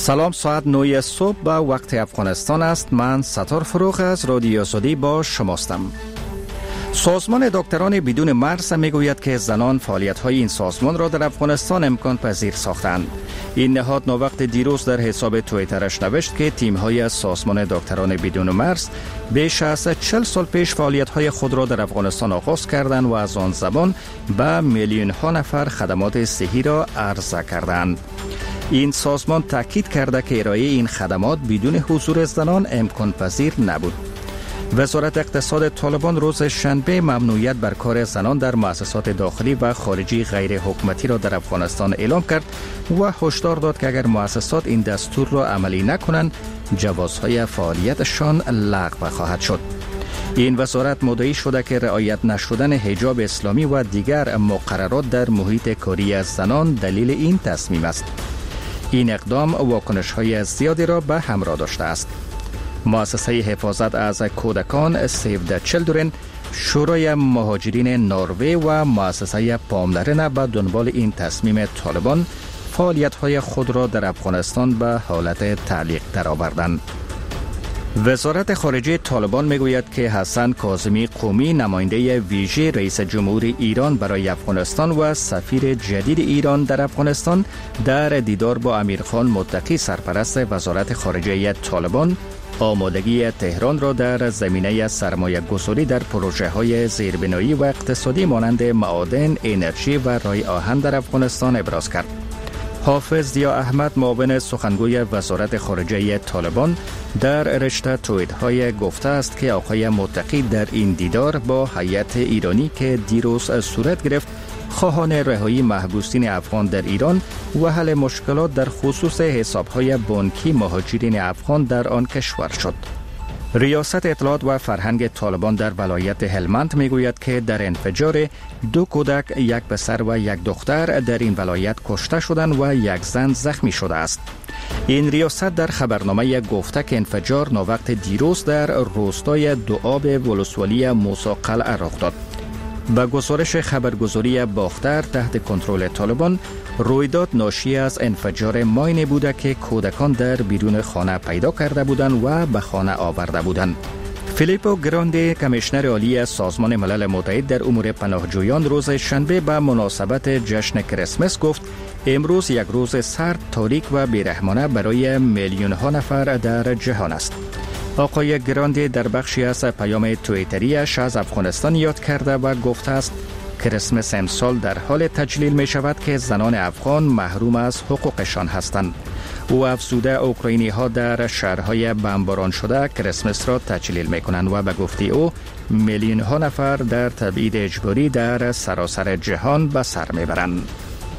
سلام، ساعت 9 صبح به وقت افغانستان است. من ستار فروغ از رادیو آزادی با شماستم. سازمان دکتران بدون مرز میگوید که زنان فعالیت‌های این سازمان را در افغانستان امکان پذیر ساختند. این نهاد نوقت دیروز در حساب توییترش نوشت که تیم‌های از سازمان دکتران بدون مرز بیش از 40 سال پیش فعالیت‌های خود را در افغانستان آغاز کردند و از آن زمان به میلیون‌ها نفر خدمات صحی را عرضه کردند. این سازمان تاکید کرده که ارائه این خدمات بدون حضور زنان امکان پذیر نبود. وزارت اقتصاد طالبان روز شنبه ممنوعیت بر کار زنان در مؤسسات داخلی و خارجی غیر حکومتی را در افغانستان اعلام کرد و هشدار داد که اگر مؤسسات این دستور را عملی نکنند جوازهای فعالیتشان لغو خواهد شد. این وزارت مدعی شده که رعایت نشدن حجاب اسلامی و دیگر مقررات در محیط کاری از زنان دلیل این تصمیم است. این اقدام واکنش‌های زیادی را به همراه داشته است. مؤسسه حفاظت از کودکان سیو د چیلدرن، شورای مهاجرین نروژ و مؤسسه پاملرنه به دنبال این تصمیم طالبان فعالیت‌های خود را در افغانستان به حالت تعلیق درآوردند. وزارت خارجه طالبان میگوید که حسن کاظمی قومی، نماینده ویژه رئیس جمهور ایران برای افغانستان و سفیر جدید ایران در افغانستان، در دیدار با امیرخان متقی سرپرست وزارت خارجه طالبان آمادگی تهران را در زمینه سرمایه گذاری در پروژه های زیربنایی و اقتصادی مانند معادن، انرژی و رای آهن در افغانستان ابراز کرد. حافظ ضیا احمد، معاون سخنگوی وزارت خارجه طالبان، در رشته توییت‌های گفته است که آقای متقی در این دیدار با هیئت ایرانی که دیروز صورت گرفت خواهان رهایی محبوسین افغان در ایران و حل مشکلات در خصوص حساب‌های بانکی مهاجرین افغان در آن کشور شد. ریاست اطلاعات و فرهنگ طالبان در ولایت هلمند میگوید که در انفجار 2 کودک، 1 پسر و 1 دختر در این ولایت کشته شدند و 1 زن زخمی شده است. این ریاست در خبرنامه گفته که انفجار نوقت دیروز در روستای دوآب ولسوالی موسی قلعه رخ داد. به گزارش خبرگزاری باختر تحت کنترل طالبان، رویداد ناشی از انفجار ماینی بوده که کودکان در بیرون خانه پیدا کرده بودند و به خانه آورده بودند. فیلیپو گراندی، کمیشنر عالی از سازمان ملل متحد در امور پناهجویان، روز شنبه به مناسبت جشن کریسمس گفت امروز یک روز سرد، تاریک و بیرحمانه برای میلیون‌ها نفر در جهان است. آقای گراندی در بخشی از پیام توییتریش از افغانستان یاد کرده و گفته است کریسمس امسال در حال تجلیل می شود که زنان افغان محروم از حقوقشان هستند. او افزوده اوکراینی ها در شهرهای بمباران شده کریسمس را تجلیل می کنند و به گفته او میلیون ها نفر در تبعید اجباری در سراسر جهان به سر می برند.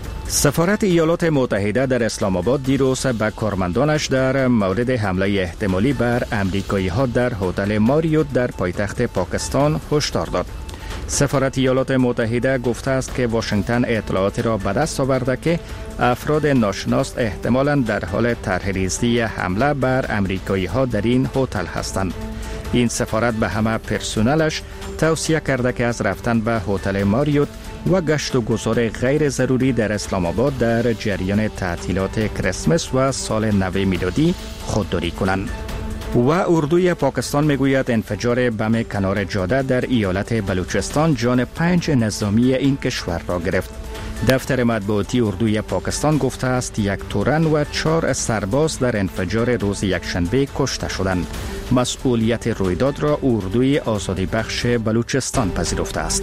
سفارت ایالات متحده در اسلام آباد دیروز به کارمندانش در مورد حمله احتمالی بر امریکایی ها در هتل ماریوت در پایتخت پاکستان هشدار داد. سفارت ایالات متحده گفته است که واشنگتن اطلاعاتی را به دست آورده که افراد ناشناس احتمالاً در حال طرح‌ریزی حمله بر امریکایی ها در این هتل هستند. این سفارت به همه پرسنلش توصیه کرده که از رفتن به هتل ماریوت و گشت و گذار غیر ضروری در اسلام آباد در جریان تعطیلات کریسمس و سال نو میلادی خودداری کنند. و اردوی پاکستان میگوید انفجار بم کنار جاده در ایالت بلوچستان جان 5 نظامی این کشور را گرفت. دفتر مطبوعاتی اردوی پاکستان گفته است 1 تورن و 4 سرباز در انفجار روز یکشنبه کشته شدند. مسئولیت رویداد را اردوی آزادی بخش بلوچستان پذیرفته است.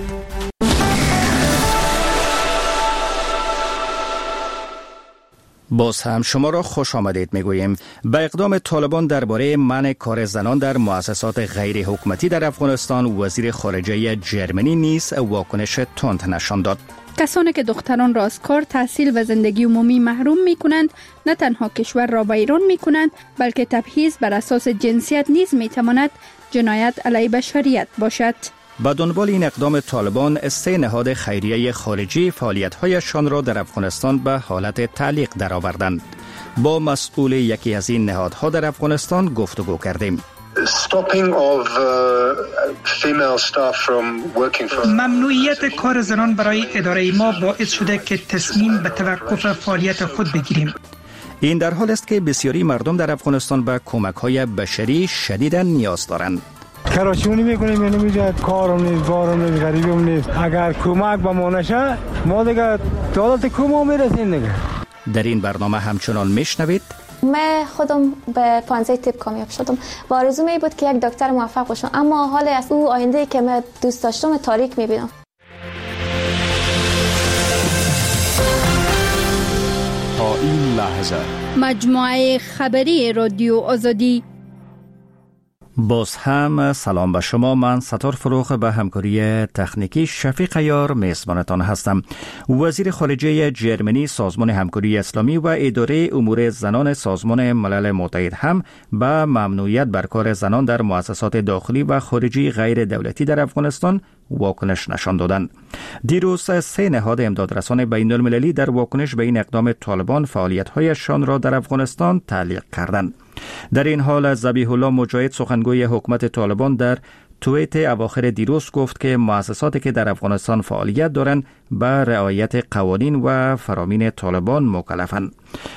باز هم شما را خوش آمدید میگوییم. به اقدام طالبان درباره منع کار زنان در مؤسسات غیر حکومتی در افغانستان، وزیر خارجه جرمنی نیز واکنش تند نشان داد. کسانی که دختران را از کار، تحصیل و زندگی عمومی محروم می کنند، نه تنها کشور را ویران می کنند، بلکه تبعیض بر اساس جنسیت نیز می تواند جنایت علیه بشریت باشد. به دنبال این اقدام طالبان 3 نهاد خیریه خارجی فعالیت‌هایشان را در افغانستان به حالت تعلیق درآوردند. با مسئول یکی از این نهادها در افغانستان گفتگو کردیم. ممنوعیت کار زنان برای اداره ما باعث شده که تصمیم به توقف فعالیت خود بگیریم. این در حال است که بسیاری مردم در افغانستان به کمک‌های بشری شدیداً نیاز دارند. کراشونی میکنیم یعنی میجاد کارم نیست بارم نیست غریبیم نیست. اگر کمک به ما نشه ما دیگه دولت کمو میرسیم دیگه. در این برنامه همچنان میشنوید من خودم به 15 تیپ کامیاب شدم و آرزو می بود که یک دکتر موفق باشم، اما حال از او آینده که من دوست داشتم تاریک میبینم. تا این لحظه مجموعه خبری رادیو آزادی. باز هم سلام به شما. من ستار فروغ به همکاری تکنیکی شفیق یار میزبانتان هستم. وزیر خارجه جرمنی سازمان همکاری اسلامی و اداره امور زنان سازمان ملل متحد هم به ممنوعیت بر کار زنان در مؤسسات داخلی و خارجی غیر دولتی در افغانستان واکنش نشان دادند. دیروز 3 نهاد امدادرسان بین المللی در واکنش به این اقدام طالبان فعالیت‌هایشان را در افغانستان تعلیق کردند. در این حال ذبیح الله مجاهد سخنگوی حکومت طالبان در توییت اواخر دیروز گفت که مؤسساتی که در افغانستان فعالیت دارند به رعایت قوانین و فرامین طالبان مکلفند.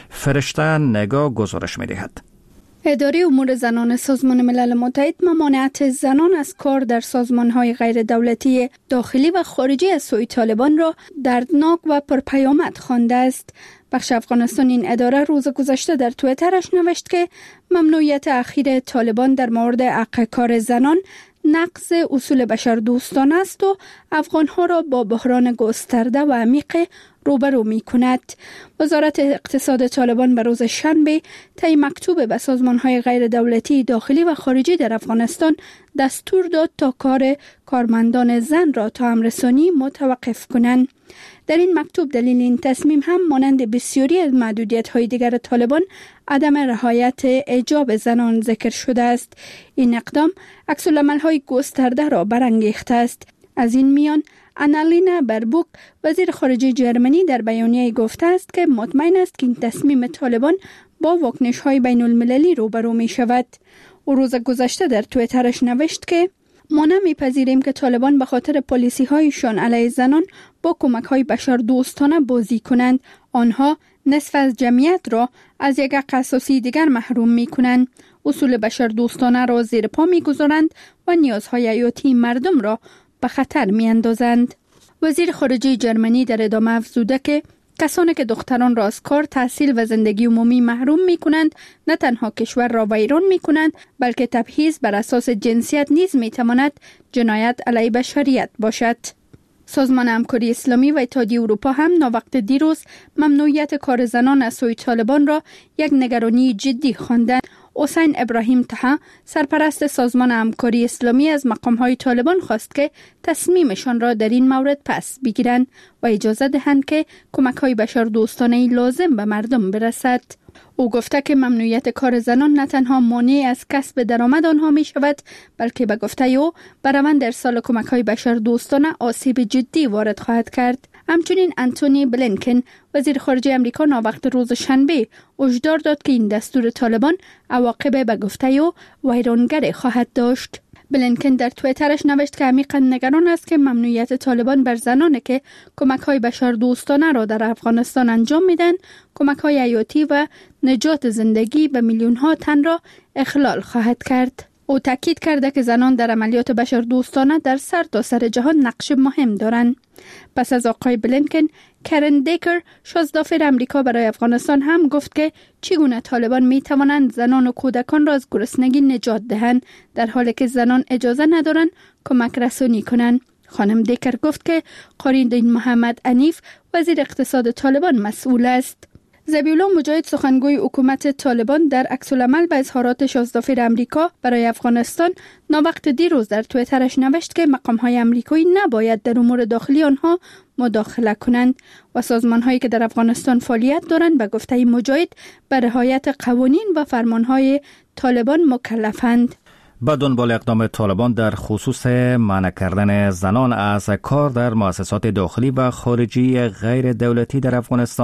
فرشته نگاه گزارش می‌دهد. اداره امور زنان سازمان ملل متحد ممانعت زنان از کار در سازمان‌های غیر دولتی داخلی و خارجی از سوی طالبان را دردناک و پرپیامد خوانده است. بخش افغانستان این اداره روز گذشته در توییترش نوشت که ممنوعیت اخیر طالبان در مورد حق کار زنان نقض اصول بشردوستانه است و افغانها را با بحران گسترده و عمیق روبرو می کند. وزارت اقتصاد طالبان به روز شنبه طی مکتوب به سازمان‌های غیر دولتی داخلی و خارجی در افغانستان دستور داد تا کار کارمندان زن را تا امرسانی متوقف کنند. در این مکتوب دلیل این تصمیم هم مانند بسیاری از محدودیت‌های دیگر طالبان عدم رعایت حجاب زنان ذکر شده است. این اقدام عکس‌العمل‌های گسترده را برانگیخته است. از این میان آنالینا بربوک وزیر خارجه جرمنی در بیانیه گفته است که مطمئن است که این تصمیم طالبان با واکنش‌های بین المللی روبرو می شود. او روز گذشته در توییترش نوشت که ما نمیپذیریم که طالبان به خاطر پالیسی هایشان علیه زنان با کمک های بشردوستانه بازی کنند. آنها نصف از جمعیت را از یک حق اساسی دیگر محروم می کنند. اصول بشردوستانه را زیر پا می گذارند و نیازهای حیاتی مردم را به خطر می اندازند. وزیر خارجه جرمنی در ادامه افزوده که کسانی که دختران را از کار، تحصیل و زندگی عمومی محروم می کنند نه تنها کشور را ویران می کنند بلکه تبعیض بر اساس جنسیت نیز می تواند جنایت علیه بشریت باشد. سازمان همکاری اسلامی و اتحادیه اروپا هم ناوقت دیروز ممنوعیت کار زنان از سوی طالبان را یک نگرانی جدی خواندند. حسین ابراهیم طه سرپرست سازمان همکاری اسلامی از مقام‌های طالبان خواست که تصمیمشان را در این مورد پس بگیرند و اجازه دهند که کمک‌های بشردوستانه لازم به مردم برسد. او گفته که ممنوعیت کار زنان نه تنها مانع از کسب درآمد آنها می شود بلکه به گفته او به روند ارسال کمک‌های بشردوستانه آسیب جدی وارد خواهد کرد. همچنین انتونی بلینکن وزیر خارجه امریکا ناوقت روز شنبه هشدار داد که این دستور طالبان عواقب به گفته او ویرانگر خواهد داشت. بلینکن در توییترش نوشت که عمیقاً نگران است که ممنوعیت طالبان بر زنانی که کمک‌های بشردوستانه را در افغانستان انجام میدن، کمک‌های حیاتی و نجات زندگی به میلیون‌ها تن را اخلال خواهد کرد. او تاکید کرده که زنان در عملیات بشردوستانه در سرتاسر جهان نقش مهم دارند. پس از آقای بلینکن، کرن دیکر شازدافر امریکا برای افغانستان هم گفت که چگونه طالبان می توانند زنان و کودکان را از گرسنگی نجات دهند در حالی که زنان اجازه ندارند کمک رسانی کنند. خانم دیکر گفت که قاریدین محمد عنیف وزیر اقتصاد طالبان مسئول است. ذبیح الله مجاهد سخنگوی حکومت طالبان در عکس‌العمل به اظهارات شازدافر امریکا برای افغانستان ناوقت دیروز در توییترش نوشت که مقام‌های امریکایی نباید در امور داخلی آنها مداخله کنند و سازمان‌هایی که در افغانستان فعالیت دارند به گفته مجاهد به رعایت قوانین و فرمان‌های طالبان مکلفند. با دنبال اقدام طالبان در خصوص منع کردن زنان از کار در مؤسسات داخلی و خارجی غیر دولتی در افغانستان،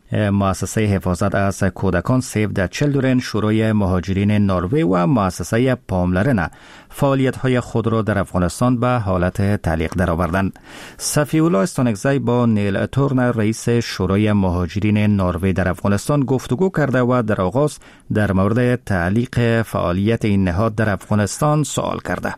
مؤسسه حفاظت از کودکان سیو د چیلدرن، شورای مهاجرین نروژ و مؤسسه پاملرن فعالیت‌های خود را در افغانستان به حالت تعلیق درآوردند. صفی‌الله استانکزی با نیل تورنر رئیس شورای مهاجرین نروژ در افغانستان گفتگو کرده و در آغاز در مورد تعلیق فعالیت این نهاد در افغانستان سوال کرده.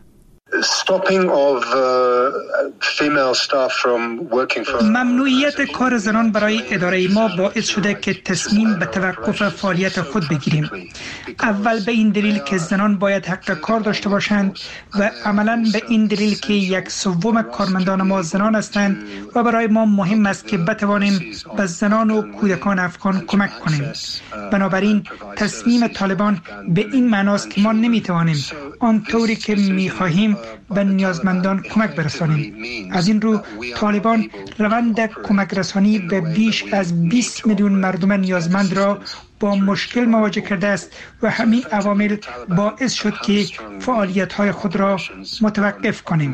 ممنوعیت کار زنان برای اداره ما باعث شده که تصمیم به توقف فعالیت خود بگیریم. اول به این دلیل که زنان باید حق کار داشته باشند و عملاً به این دلیل که 1/3 کارمندان ما زنان هستند و برای ما مهم است که بتوانیم به زنان و کودکان افغان کمک کنیم. بنابراین تصمیم طالبان به این معناست که ما نمیتوانیم آنطوری که میخواهیم به نیازمندان کمک برسانیم. از این رو طالبان روند کمک رسانی به بیش از 20 میلیون مردم نیازمند را با مشکل مواجه کرده است و همین عوامل باعث شد که فعالیت‌های خود را متوقف کنیم.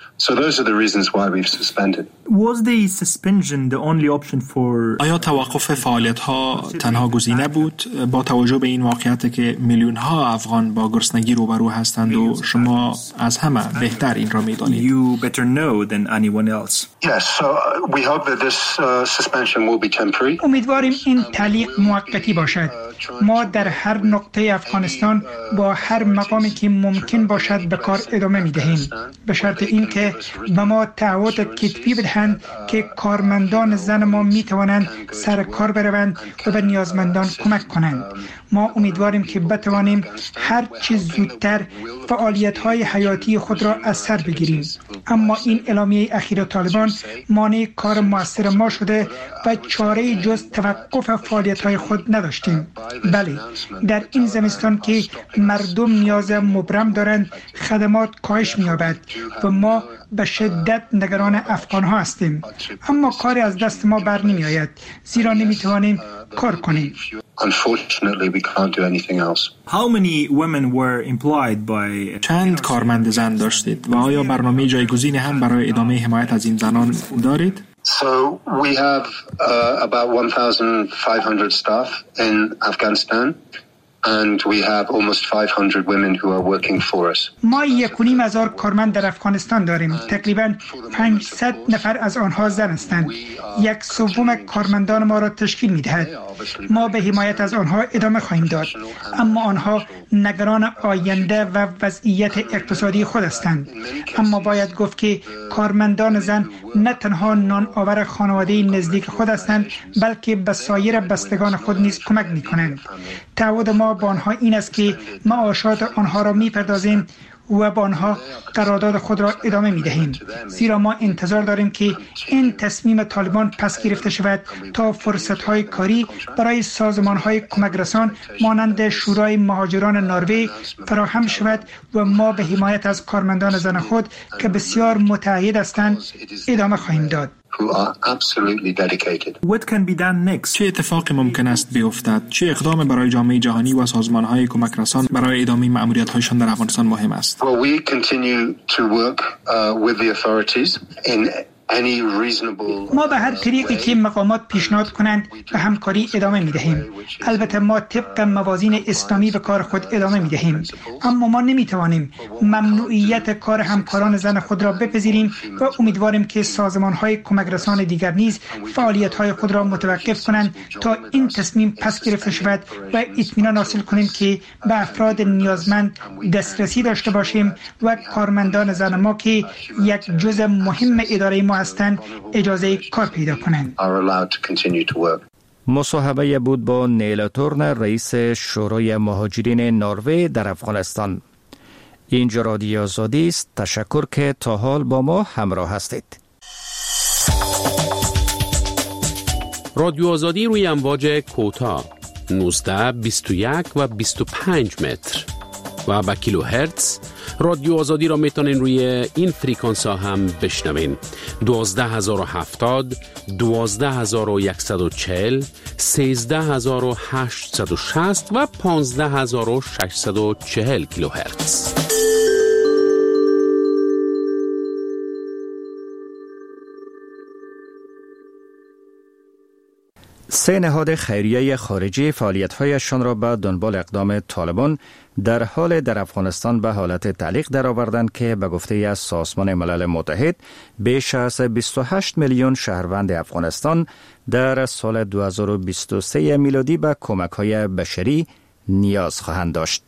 آیا توقف فعالیت‌ها تنها گزینه بود با توجه به این واقعیت که میلیون‌ها افغان با گرسنگی روبرو هستند و شما از همه بهتر این را می‌دانید؟ امیدواریم این تعلیق موقتی باشد. ما در هر نقطه افغانستان با هر مقامی که ممکن باشد به کار ادامه می‌دهیم، به شرط اینکه به ما تعهد کتبی بدهند که کارمندان زن ما می‌توانند سر کار بروند و به نیازمندان کمک کنند. ما امیدواریم که بتوانیم هر چه زودتر فعالیت‌های حیاتی خود را از سر بگیریم، اما این اعلامیه اخیر طالبان مانع کار موثر ما شده و چاره جز توقف فعالیت‌های خود نداشتیم. بله، در این زمستان که مردم نیاز مبرم دارند خدمات کاهش می‌یابد و ما به شدت نگران افغان‌ها هستیم، اما کاری از دست ما بر نمی‌آید زیرا نمی‌توانیم کار کنیم. چند کارمند زن داشتید و آیا برنامه جایگزینی هم برای ادامه حمایت از این زنان دارید؟ So we have about 1,500 staff in Afghanistan. And we have almost 500 women who are working for us. ما 1,500 کارمند در افغانستان داریم. تقریباً 500 نفر از آنها زن هستند. 1/3 کارمندان ما را تشکیل می‌دهد. ما به حمایت از آنها ادامه خواهیم داد، اما آنها نگران آینده و وضعیت اقتصادی خود هستند. اما باید گفت که کارمندان زن نه تنها نان آور خانواده نزدیک خود هستند، بلکه به سایر بستگان خود نیز کمک می‌کنند. تعهد ما با آنها این است که معاشات آنها را می‌پردازیم و با آنها قرارداد خود را ادامه می‌دهیم، زیرا ما انتظار داریم که این تصمیم طالبان پس گرفته شود تا فرصت‌های کاری برای سازمان‌های کمک‌رسان مانند شورای مهاجران نروژ فراهم شود و ما به حمایت از کارمندان زن خود که بسیار متعهد هستند ادامه خواهیم داد. چه اتفاقی ممکن است بیفتد؟ چه اقدام برای جامعه جهانی و سازمان‌های کمک رسان برای ادامه مأموریت‌هایشان در افغانستان مهم است؟ ما به هر طریقی که مقامات پیشنهاد کنند به همکاری ادامه می‌دهیم. البته ما طبق موازین اسلامی به کار خود ادامه می‌دهیم، اما ما نمی‌توانیم ممنوعیت کار همکاران زن خود را بپذیریم و امیدواریم که سازمان‌های کمک‌رسان دیگر نیز فعالیت‌های خود را متوقف کنند تا این تصمیم پس گرفته شود و اطمینان حاصل کنیم که به افراد نیازمند دسترسی داشته باشیم و کارمندان زن ما که یک جزء مهم اداره ما هستند اجازه کار پیدا کنند. مصاحبه بود با نیل تورنر رئیس شورای مهاجرین نروژ در افغانستان. اینجا رادیو آزادی است. تشکر که تا حال با ما همراه هستید. رادیو آزادی روی امواج کوتاه 19 21 و 25 متر و با کیلو هرتز رادیو آزادی را میتونین روی این فریکانس ها هم بشنوین. 12070 12140 13860 و 15640 کیلو هرتز. سه نهاد خیریه خارجی فعالیت‌هایشان را به دنبال اقدام طالبان در حال در افغانستان به حالت تعلیق درآوردند که به گفته از سازمان ملل متحد بیش از 28 میلیون شهروند افغانستان در سال 2023 میلادی به کمک‌های بشری نیاز خواهند داشت.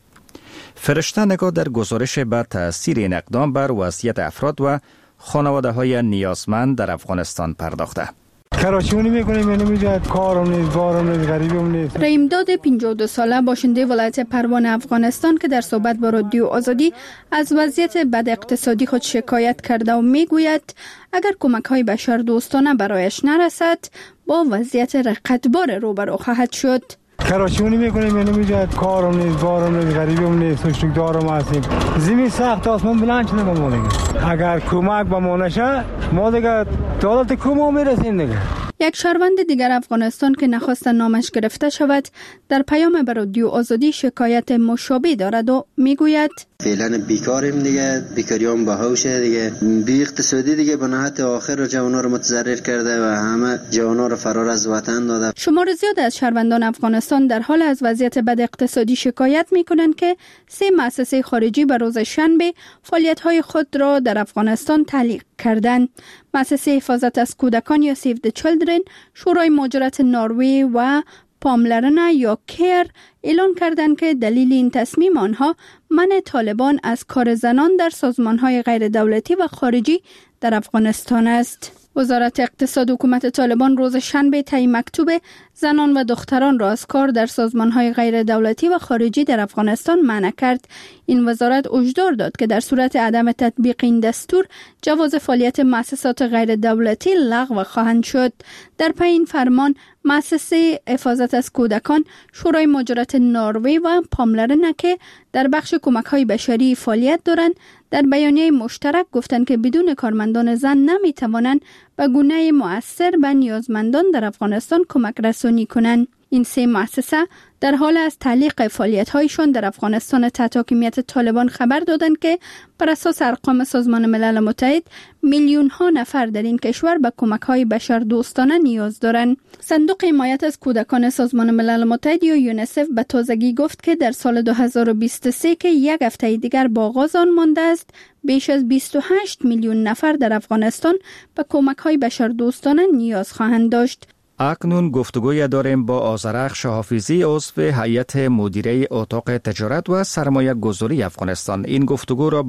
فرشته نگاه در گزارش به تأثیر این اقدام بر وضعیت افراد و خانواده‌های نیازمند در افغانستان پرداخته. کراشونی میکنیم یعنی میجاد کارم نیست، بارم نیست، غریبم نیست. رحیمداد 52 ساله باشنده ولایت پروان افغانستان که در صحبت با رادیو آزادی از وضعیت بد اقتصادی خود شکایت کرده و میگوید اگر کمک‌های بشر دوستانه برایش نرسد با وضعیت رقتبار روبرو خواهد شد. کراشونی میکنیم یعنی میجاد کارم نیست، بارم نیست، غریبم نیست، سوشتک دارم هستیم. زمین سخت آسمان بلند شده ما دیگه. اگر کمک به ما نشه ما دیگه دولت کمو میرسیم دیگه. یک شهروند دیگر افغانستان که نخواست نامش گرفته شود در پیام به رادیو آزادی شکایت مشابه دارد و میگوید فعلا بیکاریم دیگه، بیکاریام باهوشه دیگه، بی اقتصادی دیگه به نهایت آخر جوانا رو متضرر کرده و همه جوانا رو فرار از وطن داده. شمار زیاد از شهروندان افغانستان در حال از وضعیت بد اقتصادی شکایت میکنند که 3 مؤسسه خارجی به روز شنبه فعالیت‌های خود را در افغانستان تعلیق کردند. مؤسسه حفاظت از کودکان یا سیو د چیلدرن، شورای مهاجرت نروژ و پاملرنه یا کیر اعلان کردند که دلیل این تصمیم آنها منع طالبان از کار زنان در سازمان‌های غیر دولتی و خارجی در افغانستان است. وزارت اقتصاد حکومت طالبان روز شنبه طی مکتوب زنان و دختران را از کار در سازمان‌های غیر دولتی و خارجی در افغانستان منع کرد. این وزارت هشدار داد که در صورت عدم تطبیق این دستور جواز فعالیت مؤسسات غیر دولتی لغو خواهند شد. در پی این فرمان مؤسسه حفاظت از کودکان، شورای مهاجرت نروژ و پاملرنه که در بخش کمک‌های بشری فعالیت دارند در بیانیه مشترک گفتند که بدون کارمندان زن نمی‌توانند به گونه مؤثر به نیازمندان در افغانستان کمک رسانی کنند. این 3 مؤسسه در حال از تعلیق فعالیت‌هایشان در افغانستان تحت حاکمیت طالبان خبر دادند که بر اساس ارقام سازمان ملل متحد میلیون‌ها نفر در این کشور به کمک‌های بشردوستانه نیاز دارند. صندوق حمایت از کودکان سازمان ملل متحد یا یونیسف به تازگی گفت که در سال 2023 که یک هفته دیگر با آغاز آن مانده است، بیش از 28 میلیون نفر در افغانستان به کمک‌های بشردوستانه نیاز خواهند داشت. اکنون گفتگوی داریم با آذرخش حافظی، عضو هیئت مدیره اتاق تجارت و سرمایه گذاری افغانستان. این گفتگو را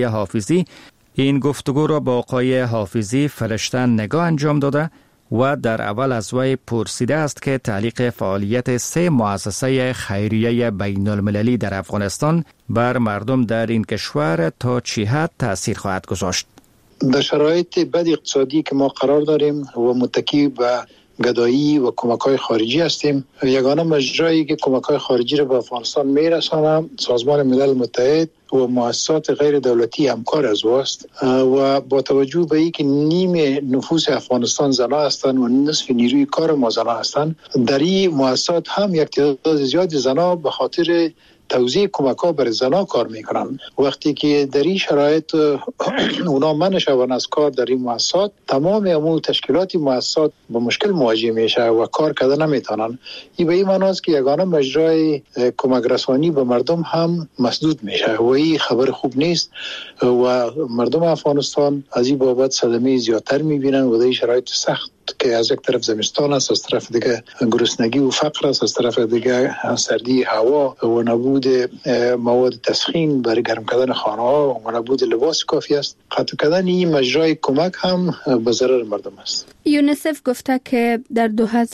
با آقای حافظی فرشته نگاه انجام داده و در اول از وی پرسیده است که تعلیق فعالیت 3 مؤسسه خیریه بین المللی در افغانستان بر مردم در این کشور تا چه حد تأثیر خواهد گذاشت. در شرایط بد اقتصادی که ما قرار داریم و متکی به گدایی و کمک‌های خارجی هستیم، یگانه مجرایی که کمک‌های خارجی را به افغانستان می‌رسانم سازمان ملل متحد و مؤسسات غیر دولتی همکار از وست و با توجه به اینکه نیم نفوس افغانستان زنان هستند و نصف نیروی کار ما زنان هستند، در این مؤسسات هم یک تعداد زیاد زنان به خاطر توزیع کمک‌ها برای زنان کار میکنن. وقتی که در این شرایط اونا منع شوند از کار در این مؤسسات، تمام امور تشکیلات مؤسسات با مشکل مواجه میشه و کار کردن نمیتونن. این به این معنی است که یگانه مجرای کمک رسانی به مردم هم مسدود میشه و این خبر خوب نیست و مردم افغانستان از این بابت صدمه زیادتر میبینن و در این شرایط سخت که از یک طرف زمستان است، از طرف دیگه گرسنگی و فقر است، از طرف دیگه سردی هوا و نبود مواد تسخین برای گرم کردن خانه ها و نبود لباس کافی است. قطع کردن این مجرای کمک هم به ضرر مردم است. یونیسف گفته که در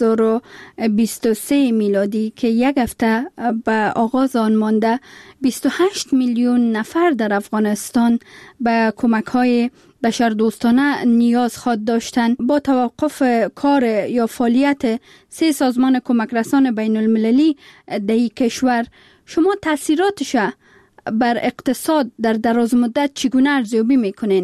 2023 میلادی که یک هفته به آغاز آن مانده 28 میلیون نفر در افغانستان به کمک‌های بشردوستانه نیاز خواهد داشتند. با توقف کار یا فعالیت 3 سازمان کمک رسان بین المللی در این کشور، شما تاثیراتش بر اقتصاد در دراز مدت چگونه ارزیابی میکنین؟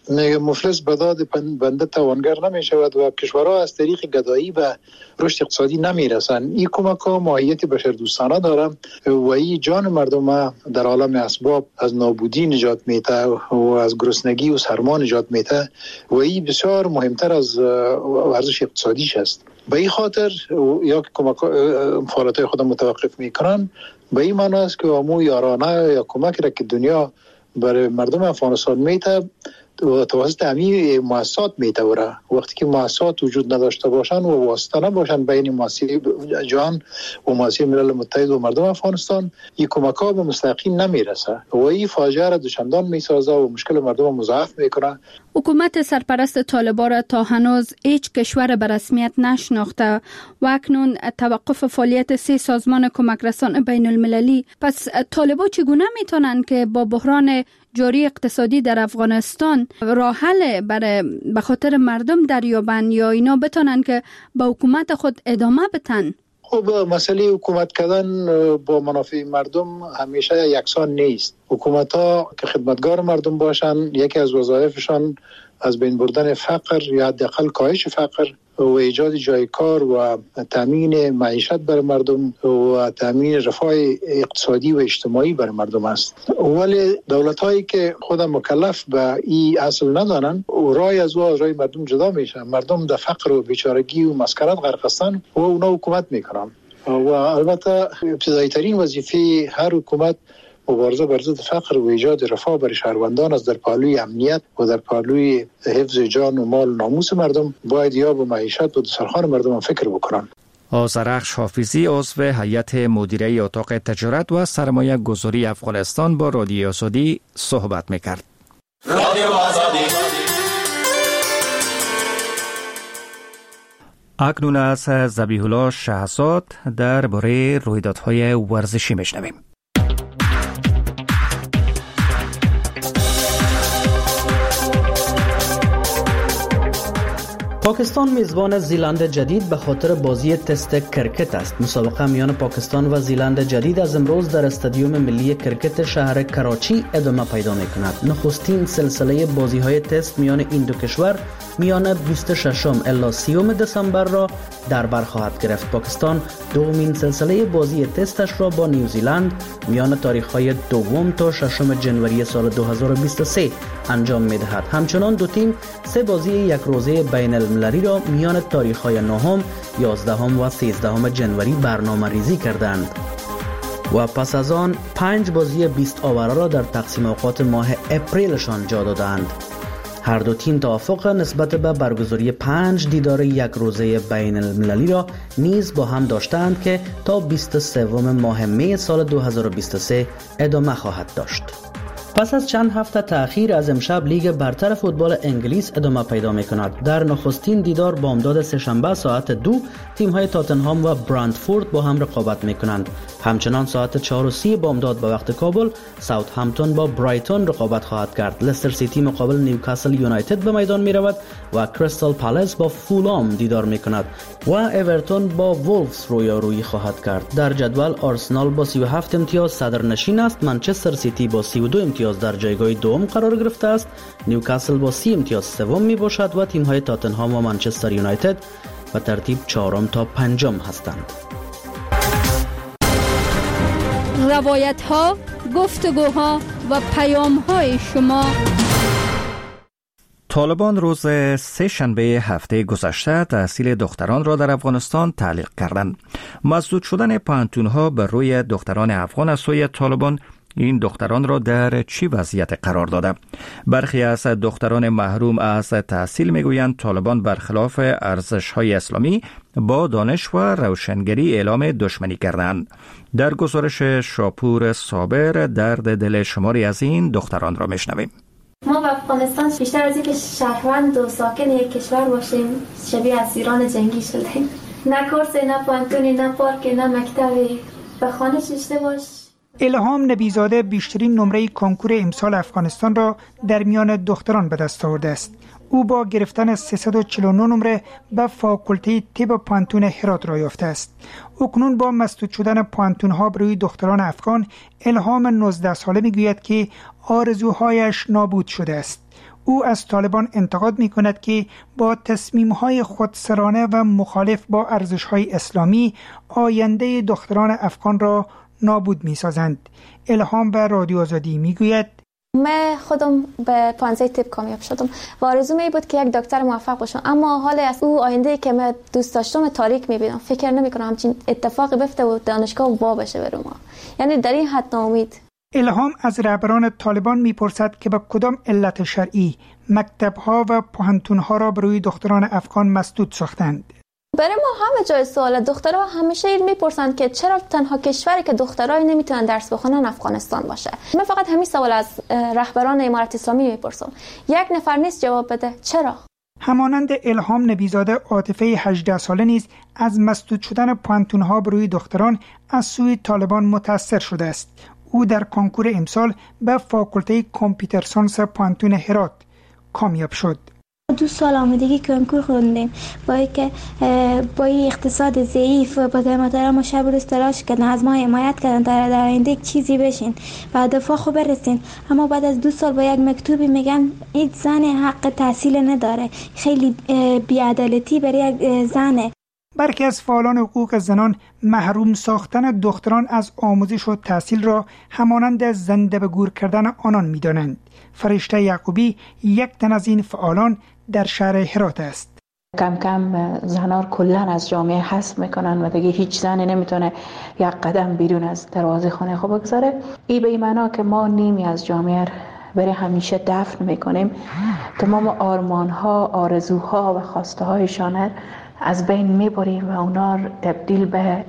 مفلس به داد بنده توانگر نمی شود و کشورها از طریق گدایی به رشد اقتصادی نمی رسند. این کمک ها ماهیت بشردوستانه دارم و این جان مردم در عالم اسباب از نابودی نجات میده و از گرسنگی و سرما نجات میده و این بسیار مهمتر از ارزش اقتصادیش است. به این خاطر یا که فعالیت‌های خود متوقف میکنن به این معنی است که امو یارانه یا کمک را که دنیا برای مردم افغانستان میده و توسط همین مؤسسات میتوره. وقتی که مؤسسات وجود نداشته باشن و واسطه نباشن بین مؤسسه جهان و مؤسسه ملل متحد و مردم افغانستان، این کمک ها به مستقیم نمیرسه و این فاجعه را دوچندان میسازه و مشکل مردم مضاعف میکنه. حکومت سرپرست طالبان را تا هنوز هیچ کشور به رسمیت نشناخته و اکنون توقف فعالیت 3 سازمان کمک رسان بین المللی. پس طالبان چگونه میتونن که با بحران جاری اقتصادی در افغانستان راه حل به خاطر مردم دریابند یا اینا بتونن که با حکومت خود ادامه بدن؟ خب مسئله حکومت کردن با منافع مردم همیشه یکسان نیست. حکومت ها که خدمتگار مردم باشن، یکی از وظایفشان از بین بردن فقر یا حداقل کاهش فقر و ایجاد جای کار و تامین معیشت برای مردم و تامین رفاه اقتصادی و اجتماعی برای مردم است. ولی دولت‌هایی که خود مکلف به این اصل ندانند رای از رای مردم جدا میشن. مردم در فقر و بیچارگی و مسکرت غرق هستند و اونا حکومت میکنن و البته ابتدایی ترین وظیفه هر حکومت مبارزه بر ضد فقر و ایجاد رفاه برای شهروندان از در پهلوی امنیت و در پهلوی حفظ جان و مال و ناموس مردم باید یا به معیشت و دسترخوان مردم فکر بکنن. آذرخش حافظی عضو هیئت مدیره اتاق تجارت و سرمایه گذاری افغانستان با رادیو آزادی صحبت میکرد. رادیو آزادی. اکنون از ذبیح الله شهزاد درباره رویدادهای ورزشی میشنویم. پاکستان میزبان زیلند جدید به خاطر بازی تست کرکت است. مسابقه میان پاکستان و زیلند جدید از امروز در استادیوم ملی کرکت شهر کراچی ادامه پیدا می‌کند. نخستین سلسله بازی‌های تست میان این دو کشور میان 26 الی 30 دسامبر را در بر خواهد گرفت. پاکستان دومین سلسله بازی تستش را با نیوزیلند میان تاریخ‌های 2 تا 6 جنوری سال 2023 انجام می‌دهد. همچنان دو تیم 3 بازی یک روزه بین المللی را میان تاریخ‌های 9، 11 و 13 جنوری برنامه‌ریزی کردند و پس از آن 5 بازی 20 آوره را در تقسیم اوقات ماه اپریلشان جا دادند. هر دو تیم توافق نسبت به برگزاری 5 دیدار یک روزه بین المللی را نیز با هم داشتند که تا 23 ماه می سال 2023 ادامه خواهد داشت. پس از چند هفته تأخیر از امشب لیگ برتر فوتبال انگلیس ادامه پیدا می‌کند. در نخستین دیدار بامداد سه‌شنبه ساعت 2 تیم‌های تاتنهام و برندفورد با هم رقابت می‌کنند. همچنان ساعت 4:30 بامداد به وقت کابل ساوثهمپتون با برایتون رقابت خواهد کرد. لستر سیتی مقابل نیوکاسل یونایتد به میدان می‌رود و کریستال پالاس با فولام دیدار می‌کند و اورتون با وولفز رویارویی خواهد کرد. در جدول آرسنال با 37 امتیاز صدرنشین است. منچستر سیتی با 32 امتیاز در جایگاه دوم قرار گرفته است. نیوکاسل با 30 امتیاز سوم می باشد و تیم‌های تاتنهام و منچستر یونایتد به ترتیب 4 تا 5 هستند. روایت‌ها، گفتگوها و پیام‌های شما. طالبان روز 3 شنبه هفته گذشته تحصیل دختران را در افغانستان تعلیق کردند. مسدود شدن پانتون‌ها بر روی دختران افغان از سوی طالبان این دختران را در چی وضعیت قرار داده؟ برخی از دختران محروم از تحصیل میگویند طالبان برخلاف ارزش‌های اسلامی با دانش و روشنگری اعلام دشمنی کردند. در گزارش شاپور صابر درد دل شماری از این دختران را میشنویم. ما و افغانستان بیشتر از اینکه شهروند و ساکن یک کشور باشیم شبیه اسیران جنگی شدیم. نه کورس، نه پانتونی، نه پارک، نه مکتبی. به خانه ششته باش. الهام نبیزاده بیشترین نمره کنکور امسال افغانستان را در میان دختران به دست آورده است. او با گرفتن 349 نمره به فاکولته طب پانتون هرات را یافته است. اکنون با مسدود شدن پانتون‌ها بروی دختران افغان، الهام 19 ساله میگوید که آرزوهایش نابود شده است. او از طالبان انتقاد می کند که با تصمیم‌های خودسرانه و مخالف با ارزش‌های اسلامی آینده دختران افغان را نابود می‌سازند. الهام به رادیو آزادی می‌گوید: من خودم به پانزه طب کامیاب شدم و آرزوم این بود که یک دکتر موفق باشم، اما حال از او آینده که من دوست داشتم تاریک می‌بینم. فکر نمی‌کنم همچین اتفاقی بیفته و دانشگاه وا بشه برای ما. یعنی در این حد ناامید. الهام از رهبران طالبان می‌پرسد که به کدام علت شرعی مکتب‌ها و پوهنتون‌ها را برای دختران افغان مسدود ساختند. برای ما همه جای سوال. دخترها همیشه این میپرسند که چرا تنها کشوری که دخترای نمیتونن درس بخونن افغانستان باشه. من فقط همین سوال از رهبران امارت اسلامی میپرسم. یک نفر نیست جواب بده چرا؟ همانند الهام نبیزاده، عاطفه 18 ساله نیز از مسدود شدن پوهنتون‌ها برای دختران از سوی طالبان متاثر شده است. او در کنکور امسال به فاکولته کامپیوتر ساینس پوهنتون هرات کامیاب شد. 2 سال آمادگی کنکور خوندیم با اقتصاد ضعیف و با محترم شب روز تلاش کردن، از ما حمایت کردن در آینده یک چیزی بشین و هدف خوب برسین. اما بعد از 2 سال با یک مکتوبی میگن هیچ زن حق تحصیل نداره. خیلی بی‌عدالتی برای یک زنه. برخی از فعالان حقوق زنان محروم ساختن دختران از آموزش و تحصیل را همانند زنده به گور کردن آنان می‌دانند. فرشته یعقوبی یک تن از این فعالان در شهر هرات است. کم کم زنان کلن از جامعه حذف میکنن و دیگه هیچ زنی نمیتونه یک قدم بیرون از دروازه خانه خود بگذاره. این به این معنا که ما نیمی از جامعه برای همیشه دفن میکنیم. تمام آرمانها، آرزوها و خواسته هایشان از بین میبریم و اونا تبدیل به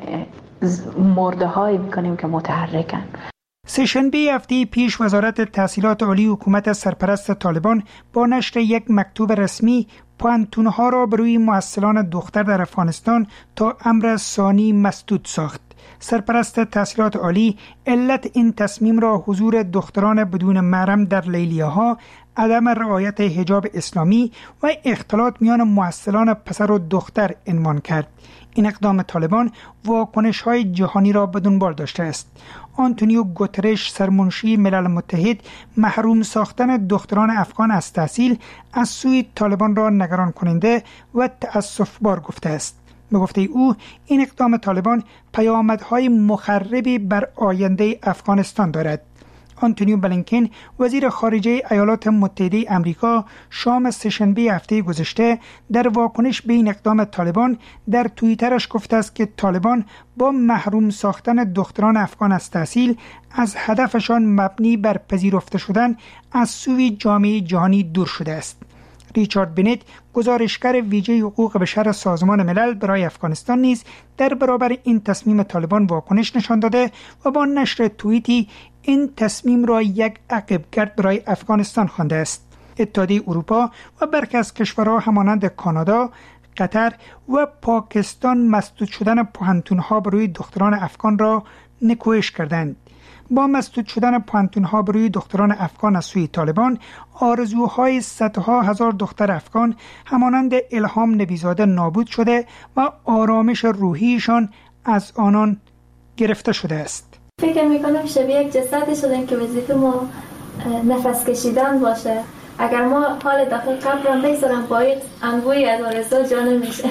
مرده هایی میکنیم که متحرکن. سه‌شنبه هفته پیش وزارت تحصیلات عالی حکومت سرپرست طالبان با نشر یک مکتوب رسمی پوهنتون‌ها را برای محصلان دختر در افغانستان تا امر ثانی مسدود ساخت. سرپرست تحصیلات عالی علت این تصمیم را حضور دختران بدون محرم در لیلیه‌ها، عدم رعایت حجاب اسلامی و اختلاط میان محصلان پسر و دختر عنوان کرد. این اقدام طالبان واکنش‌های جهانی را به دنبال داشته است. آنتونیو گوترش، سرمنشی ملل متحد، محروم ساختن دختران افغان از تحصیل از سوی طالبان را نگران کننده و تأسف‌بار گفته است. به گفته او این اقدام طالبان پیامدهای مخربی بر آینده افغانستان دارد. آنتونیو بلینکن، وزیر خارجه ایالات متحده آمریکا، شام سه‌شنبه هفته گذشته در واکنش به این اقدام طالبان در توییترش گفته است که طالبان با محروم ساختن دختران افغان از تحصیل از هدفشان مبنی بر پذیرفته شدن از سوی جامعه جهانی دور شده است. ریچارد بنت، گزارشگر ویژه حقوق بشر سازمان ملل برای افغانستان نیز در برابر این تصمیم طالبان واکنش نشان داده و با نشر توییتی این تصمیم را یک عقبگرد برای افغانستان خوانده است. اتحادیه اروپا و برخی از کشورها همانند کانادا، قطر و پاکستان مسدود شدن پوهنتون‌ها برای دختران افغان را نکوهش کردند. با مسدود شدن پوهنتون‌ها برای دختران افغان از سوی طالبان، آرزوهای صدها هزار دختر افغان همانند الهام نبیزاده نابود شده و آرامش روحیشان از آنان گرفته شده است. فکر میکنم شبیه یک جسد شدن که وظیفه ما نفس کشیدن باشه. اگر ما حال داخل قبرم بگذارم باید انبوی از آرزو جا نمیشه.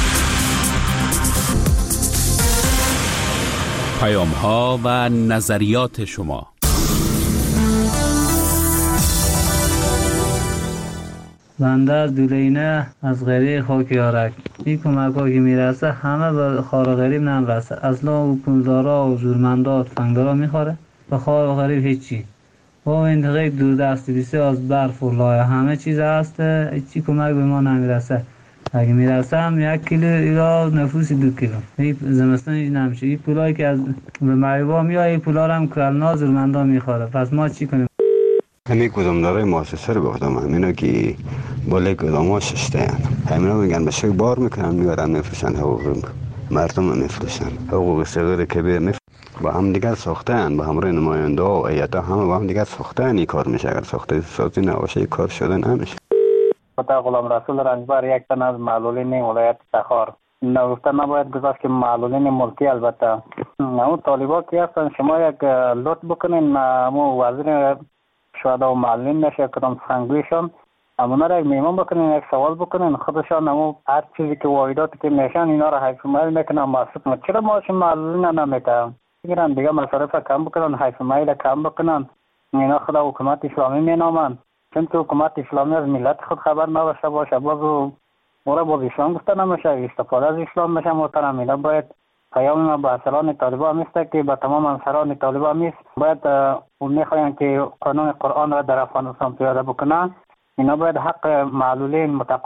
پیام‌ها و نظریات شما. بنده از دولینه از غریب خاکیارک. این کمک ها که میرسه همه به خار غریب نمیرسه. اصلا و پولدارا و زورمندا تفنگدارا میخوره به خار غریب هیچی. با منطقه دوردستی بسیار از برف و لایه همه چیز هست، هیچی کمک به ما نمیرسه. اگه میرسه هم 1 کیلو ایلا نفوسی 2 کیلو. این زمستان هیچ نمیشه. این پولایی که از به معیوبا میاد این پولا رو هم کلنا زورمندا میخوره. پس ما چی کنیم؟ همین کدامدارای مؤسسه رو گفتم، همینا که بالای کدام ها ششته همینا میگن بشه بار میکنن میگردن میفروشن، حقوق مردم میفروشن، حقوق صغیر کبیر با هم دیگر ساختن، با همراه نماینده و هیئت همه با هم دیگر ساختن. این کار میشه. اگر ساخته سازی نباشه این کار شده نمیشه. غلام رسول رنجبر، یک تن از معلولین ولایت تخار، نگفته نباید گذاشت که معلولین ملکی البته اون طالبا که هستن شما یک لطف بکنین ما وزیر شهدا و معلولین نشه کدام سنگویشان همونا را یک میمون بکنین، یک سوال بکنین، خودشان همون هر چیزی که واحداتی که میشن اینا را حیف مایل میکنن محسوب. چرا ماشین معلولین نمیتن بگیرن دیگه مصارف کم بکنن، حیف مایل کم بکنن. اینا خدا حکومت اسلامی مینامن، چون که حکومت اسلامی از ملت خود خبر نداشته باشه بازو مورا باز اسلام گفته نمیشه، استفاده از اسلام میشه. محترم اینا باید پیام ما به اصلان طالبان میسته که به تمام انصاران طالبان میست، باید اون میخواین که قانون قرآن را در افغانستان پیاده بکنن. اینا باید حق معلولین